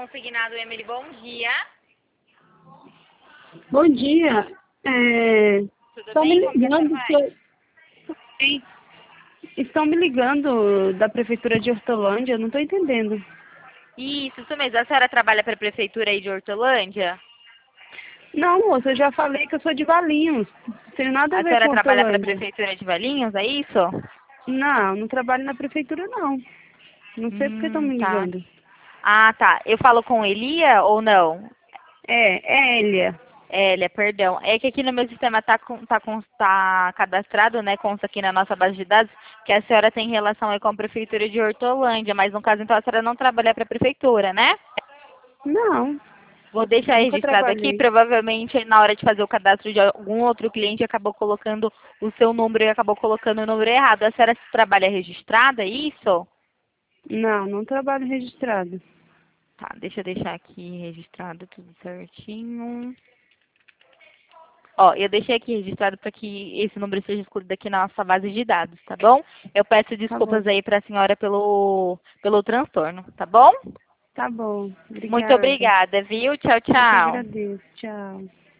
Consignado Emily, bom dia. Bom dia. Tudo Estão bem? me Como que a senhora ligando vai? estão me ligando da prefeitura de Hortolândia, eu não estou entendendo. Isso mesmo. A senhora trabalha para a prefeitura aí de Hortolândia? Não, moça, eu já falei que eu sou de Valinhos. Não tenho nada a A ver com senhora trabalha para a Hortolândia. prefeitura de Valinhos, é isso? Não, não trabalho na prefeitura, não. Não sei por que estão me Tá. ligando. Ah, tá. Eu falo com Elia ou não? É Hélia. Elia, perdão. É que aqui no meu sistema tá cadastrado, né? Consta aqui na nossa base de dados que a senhora tem relação aí com a prefeitura de Hortolândia, mas no caso então a senhora não trabalha para a prefeitura, né? Não, Vou deixar nunca registrado aqui, trabalhei. provavelmente na hora de fazer o cadastro de algum outro cliente acabou colocando o seu número e acabou colocando o número errado. A senhora trabalha registrada, é isso? Não, não trabalho registrado. Tá, deixa eu deixar aqui registrado tudo certinho. Ó, eu deixei aqui registrado para que esse número seja excluído aqui na nossa base de dados, tá bom? Eu peço Tá bom. desculpas aí para a senhora pelo transtorno, tá bom? Tá bom. Muito Obrigada. obrigada, viu? Tchau, Eu que tchau. agradeço. Tchau.